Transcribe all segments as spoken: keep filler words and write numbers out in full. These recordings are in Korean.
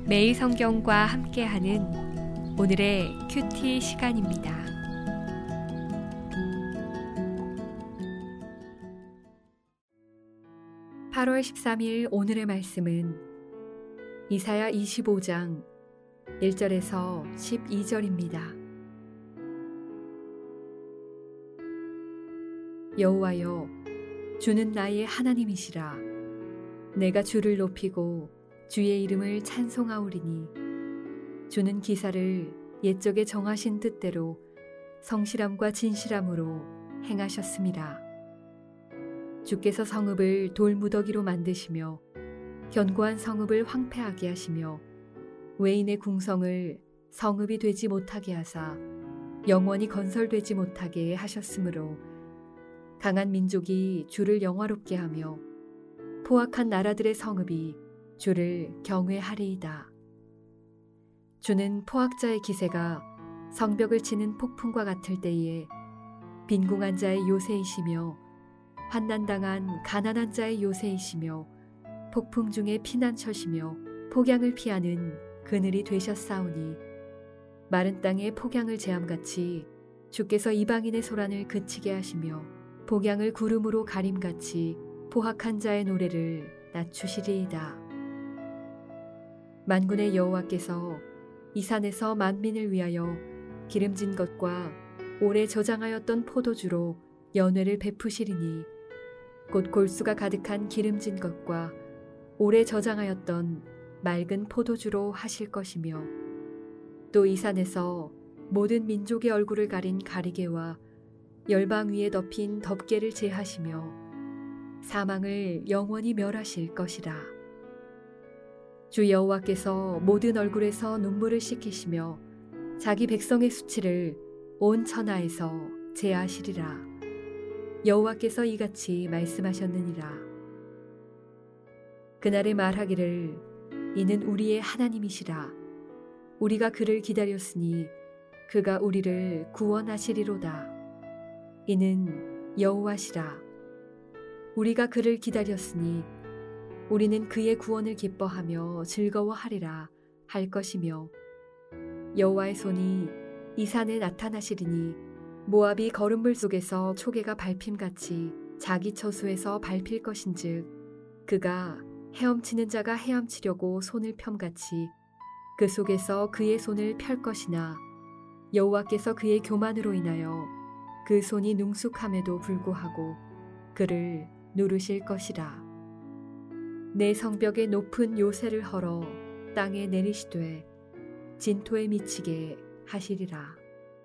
매일 성경과 함께하는 오늘의 큐티 시간입니다. 팔월 십삼일 오늘의 말씀은 이사야 이십오 장 일 절에서 십이 절입니다. 여호와여, 주는 나의 하나님이시라. 내가 주를 높이고 주의 이름을 찬송하오리니 주는 기사를 옛적에 정하신 뜻대로 성실함과 진실함으로 행하셨습니다. 주께서 성읍을 돌무더기로 만드시며 견고한 성읍을 황폐하게 하시며 외인의 궁성을 성읍이 되지 못하게 하사 영원히 건설되지 못하게 하셨으므로 강한 민족이 주를 영화롭게 하며 포악한 나라들의 성읍이 주를 경외하리이다. 주는 포악자의 기세가 성벽을 치는 폭풍과 같을 때에 빈궁한 자의 요새이시며 환난당한 가난한 자의 요새이시며 폭풍 중에 피난처시며 폭양을 피하는 그늘이 되셨사오니 마른 땅에 폭양을 제함같이 주께서 이방인의 소란을 그치게 하시며 폭양을 구름으로 가림같이 포악한 자의 노래를 낮추시리이다. 만군의 여호와께서 이 산에서 만민을 위하여 기름진 것과 오래 저장하였던 포도주로 연회를 베푸시리니 곧 골수가 가득한 기름진 것과 오래 저장하였던 맑은 포도주로 하실 것이며 또 이 산에서 모든 민족의 얼굴을 가린 가리개와 열방 위에 덮인 덮개를 제하시며 사망을 영원히 멸하실 것이라. 주 여호와께서 모든 얼굴에서 눈물을 씻기시며 자기 백성의 수치를 온 천하에서 제하시리라. 여호와께서 이같이 말씀하셨느니라. 그날에 말하기를 이는 우리의 하나님이시라. 우리가 그를 기다렸으니 그가 우리를 구원하시리로다. 이는 여호와시라. 우리가 그를 기다렸으니 우리는 그의 구원을 기뻐하며 즐거워하리라 할 것이며 여호와의 손이 이 산에 나타나시리니 모압이 거름물 속에서 초계가 밟힘같이 자기 처소에서 밟힐 것인즉 그가 헤엄치는 자가 헤엄치려고 손을 펴같이 그 속에서 그의 손을 펼 것이나 여호와께서 그의 교만으로 인하여 그 손이 능숙함에도 불구하고 그를 누르실 것이라. 내 성벽에 높은 요새를 헐어 땅에 내리시되 진토에 미치게 하시리라.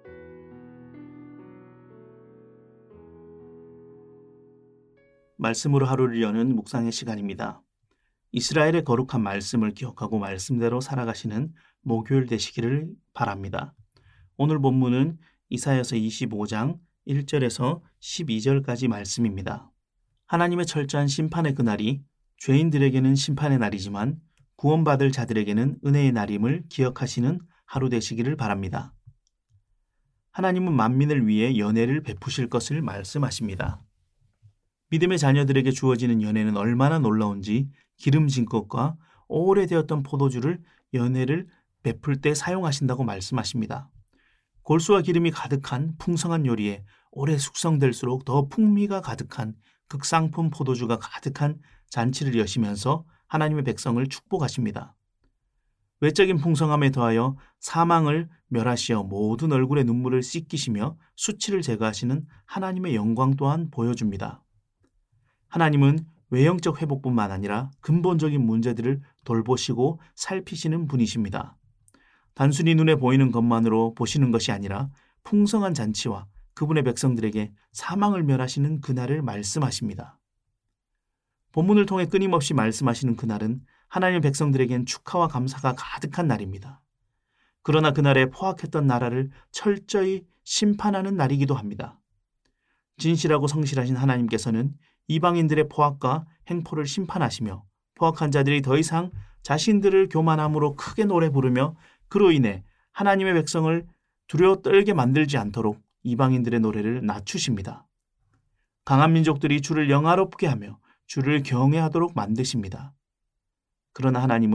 말씀으로 하루를 여는 묵상의 시간입니다. 이스라엘의 거룩한 말씀을 기억하고 말씀대로 살아가시는 목요일 되시기를 바랍니다. 오늘 본문은 이사야서 이십오 장 일 절에서 십이 절까지 말씀입니다. 하나님의 철저한 심판의 그날이 죄인들에게는 심판의 날이지만 구원받을 자들에게는 은혜의 날임을 기억하시는 하루 되시기를 바랍니다. 하나님은 만민을 위해 연회를 베푸실 것을 말씀하십니다. 믿음의 자녀들에게 주어지는 연회는 얼마나 놀라운지 기름진 것과 오래되었던 포도주를 연회를 베풀 때 사용하신다고 말씀하십니다. 골수와 기름이 가득한 풍성한 요리에 오래 숙성될수록 더 풍미가 가득한 극상품 포도주가 가득한 잔치를 여시면서 하나님의 백성을 축복하십니다. 외적인 풍성함에 더하여 사망을 멸하시어 모든 얼굴의 눈물을 씻기시며 수치를 제거하시는 하나님의 영광 또한 보여줍니다. 하나님은 외형적 회복뿐만 아니라 근본적인 문제들을 돌보시고 살피시는 분이십니다. 단순히 눈에 보이는 것만으로 보시는 것이 아니라 풍성한 잔치와 그분의 백성들에게 사망을 멸하시는 그날을 말씀하십니다. 본문을 통해 끊임없이 말씀하시는 그날은 하나님의 백성들에겐 축하와 감사가 가득한 날입니다. 그러나 그날에 포악했던 나라를 철저히 심판하는 날이기도 합니다. 진실하고 성실하신 하나님께서는 이방인들의 포악과 행포를 심판하시며 포악한 자들이 더 이상 자신들을 교만함으로 크게 노래 부르며 그로 인해 하나님의 백성을 두려워 떨게 만들지 않도록 이방인들의 노래를 낮추십니다. 강한 민족들이 주를 영화롭게 하며 주를 경외하도록 만드십니다. 그러나 하나님은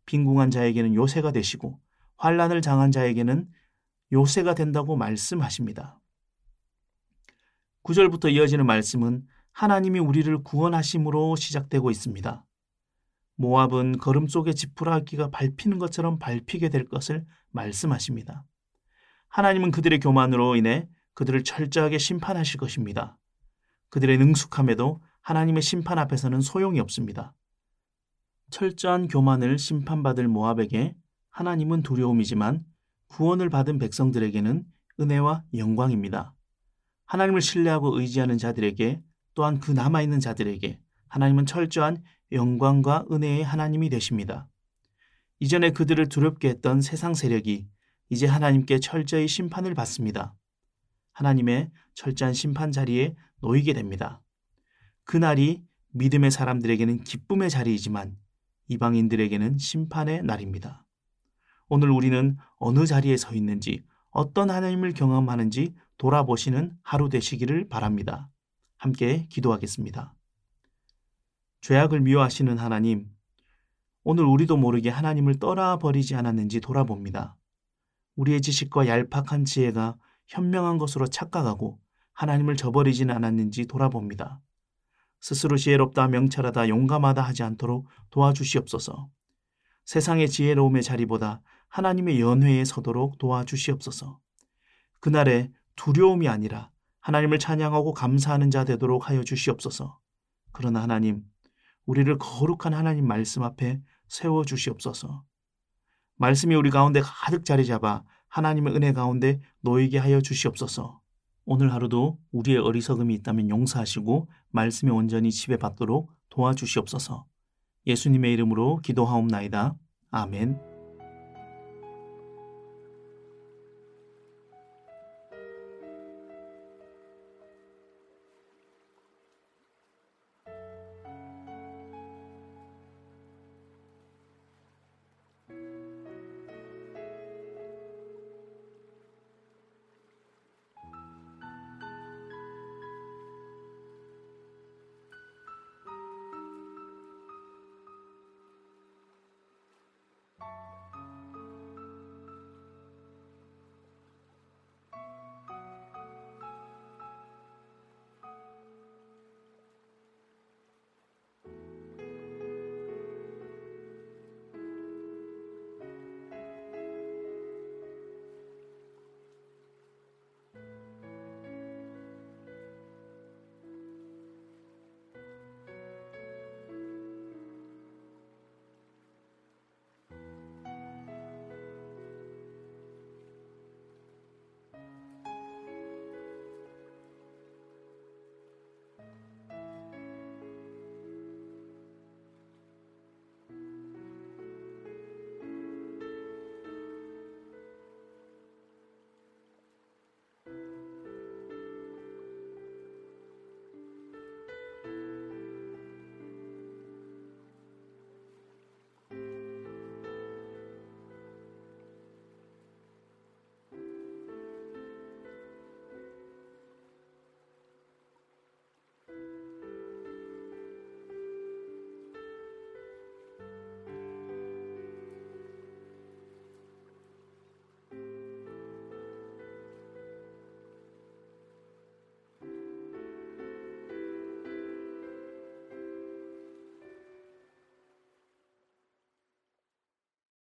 빈궁한 자에게는 요새가 되시고 환난을 당한 자에게는 요새가 된다고 말씀하십니다. 구 절부터 이어지는 말씀은 하나님이 우리를 구원하심으로 시작되고 있습니다. 모압은 거름 속에 지푸라기가 밟히는 것처럼 밟히게 될 것을 말씀하십니다. 하나님은 그들의 교만으로 인해 그들을 철저하게 심판하실 것입니다. 그들의 능숙함에도 하나님의 심판 앞에서는 소용이 없습니다. 철저한 교만을 심판받을 모압에게 하나님은 두려움이지만 구원을 받은 백성들에게는 은혜와 영광입니다. 하나님을 신뢰하고 의지하는 자들에게 또한 그 남아있는 자들에게 하나님은 철저한 영광과 은혜의 하나님이 되십니다. 이전에 그들을 두렵게 했던 세상 세력이 이제 하나님께 철저히 심판을 받습니다. 하나님의 철저한 심판 자리에 놓이게 됩니다. 그날이 믿음의 사람들에게는 기쁨의 자리이지만 이방인들에게는 심판의 날입니다. 오늘 우리는 어느 자리에 서 있는지 어떤 하나님을 경험하는지 돌아보시는 하루 되시기를 바랍니다. 함께 기도하겠습니다. 죄악을 미워하시는 하나님, 오늘 우리도 모르게 하나님을 떠나버리지 않았는지 돌아봅니다. 우리의 지식과 얄팍한 지혜가 현명한 것으로 착각하고 하나님을 저버리지는 않았는지 돌아봅니다. 스스로 지혜롭다, 명철하다, 용감하다 하지 않도록 도와주시옵소서. 세상의 지혜로움의 자리보다 하나님의 연회에 서도록 도와주시옵소서. 그날에 두려움이 아니라 하나님을 찬양하고 감사하는 자 되도록 하여 주시옵소서. 그러나 하나님, 우리를 거룩한 하나님 말씀 앞에 세워주시옵소서. 말씀이 우리 가운데 가득 자리 잡아 하나님의 은혜 가운데 놓이게 하여 주시옵소서. 오늘 하루도 우리의 어리석음이 있다면 용서하시고 말씀에 온전히 지배받도록 도와주시옵소서. 예수님의 이름으로 기도하옵나이다. 아멘.